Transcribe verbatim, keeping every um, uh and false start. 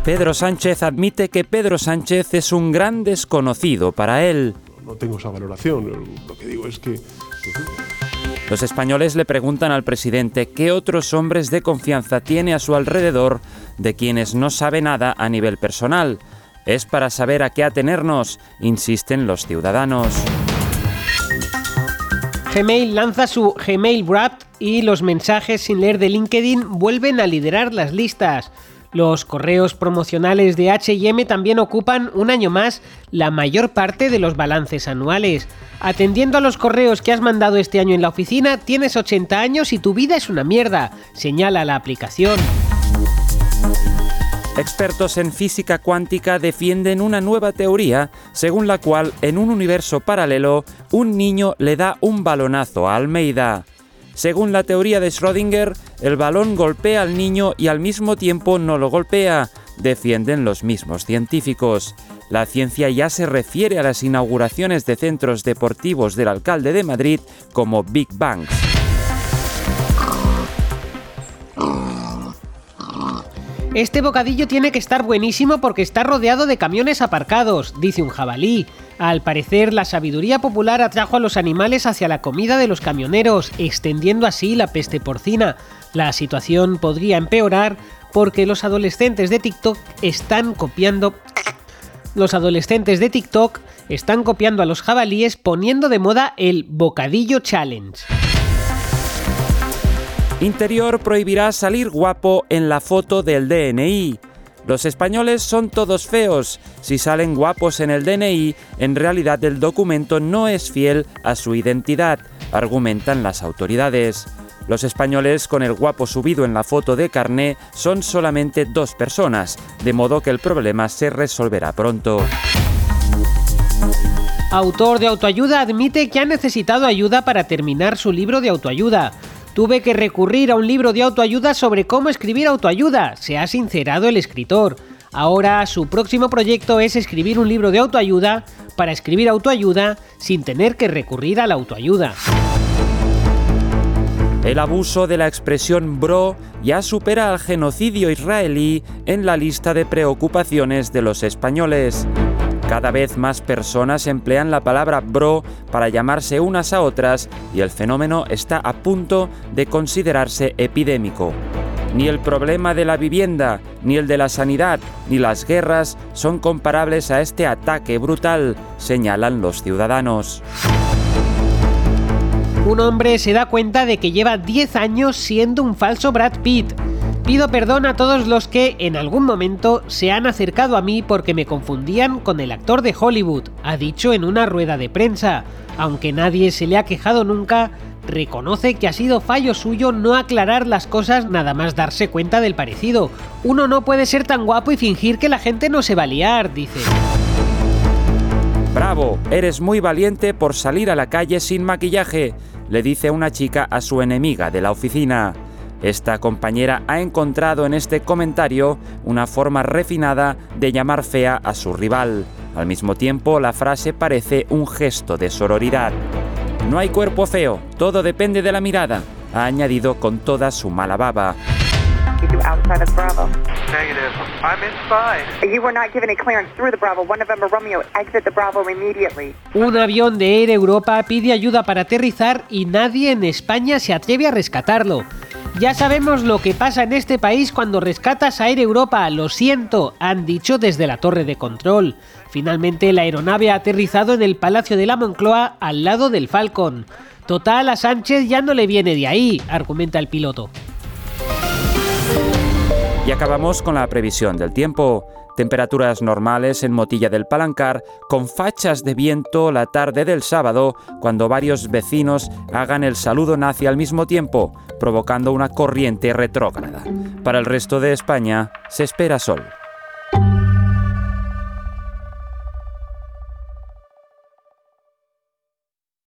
Pedro Sánchez admite que Pedro Sánchez es un gran desconocido para él. No tengo esa valoración, lo que digo es que... Los españoles le preguntan al presidente qué otros hombres de confianza tiene a su alrededor de quienes no sabe nada a nivel personal. Es para saber a qué atenernos, insisten los ciudadanos. Gmail lanza su Gmail Wrapped y los mensajes sin leer de LinkedIn vuelven a liderar las listas. Los correos promocionales de H y M también ocupan un año más la mayor parte de los balances anuales. Atendiendo a los correos que has mandado este año en la oficina, tienes ochenta años y tu vida es una mierda, señala la aplicación. Expertos en física cuántica defienden una nueva teoría según la cual en un universo paralelo un niño le da un balonazo a Almeida. Según la teoría de Schrödinger, el balón golpea al niño y al mismo tiempo no lo golpea, defienden los mismos científicos. La ciencia ya se refiere a las inauguraciones de centros deportivos del alcalde de Madrid como Big Bangs. Este bocadillo tiene que estar buenísimo porque está rodeado de camiones aparcados, dice un jabalí. Al parecer, la sabiduría popular atrajo a los animales hacia la comida de los camioneros, extendiendo así la peste porcina. La situación podría empeorar porque los adolescentes de TikTok están copiando... Los adolescentes de TikTok están copiando a los jabalíes poniendo de moda el bocadillo challenge. Interior prohibirá salir guapo en la foto del D N I. Los españoles son todos feos. Si salen guapos en el D N I, en realidad el documento no es fiel a su identidad, argumentan las autoridades. Los españoles con el guapo subido en la foto de carné son solamente dos personas, de modo que el problema se resolverá pronto. Autor de autoayuda admite que ha necesitado ayuda para terminar su libro de autoayuda. Tuve que recurrir a un libro de autoayuda sobre cómo escribir autoayuda, se ha sincerado el escritor. Ahora su próximo proyecto es escribir un libro de autoayuda para escribir autoayuda sin tener que recurrir a la autoayuda. El abuso de la expresión bro ya supera al genocidio israelí en la lista de preocupaciones de los españoles. Cada vez más personas emplean la palabra bro para llamarse unas a otras y el fenómeno está a punto de considerarse epidémico. Ni el problema de la vivienda, ni el de la sanidad, ni las guerras son comparables a este ataque brutal, señalan los ciudadanos. Un hombre se da cuenta de que lleva diez años siendo un falso Brad Pitt. Pido perdón a todos los que en algún momento se han acercado a mí porque me confundían con el actor de Hollywood, ha dicho en una rueda de prensa. Aunque nadie se le ha quejado nunca, reconoce que ha sido fallo suyo no aclarar las cosas nada más darse cuenta del parecido. Uno no puede ser tan guapo y fingir que la gente no se va a liar, dice. Bravo, eres muy valiente por salir a la calle sin maquillaje, le dice una chica a su enemiga de la oficina. Esta compañera ha encontrado en este comentario una forma refinada de llamar fea a su rival. Al mismo tiempo, la frase parece un gesto de sororidad. No hay cuerpo feo, todo depende de la mirada, ha añadido con toda su mala baba. Un avión de Air Europa pide ayuda para aterrizar y nadie en España se atreve a rescatarlo. Ya sabemos lo que pasa en este país cuando rescatas a Air Europa, lo siento, han dicho desde la torre de control. Finalmente la aeronave ha aterrizado en el Palacio de la Moncloa al lado del Falcon. Total, a Sánchez ya no le viene de ahí, argumenta el piloto. Y acabamos con la previsión del tiempo. Temperaturas normales en Motilla del Palancar, con fachas de viento la tarde del sábado, cuando varios vecinos hagan el saludo nazi al mismo tiempo, provocando una corriente retrógrada. Para el resto de España, se espera sol.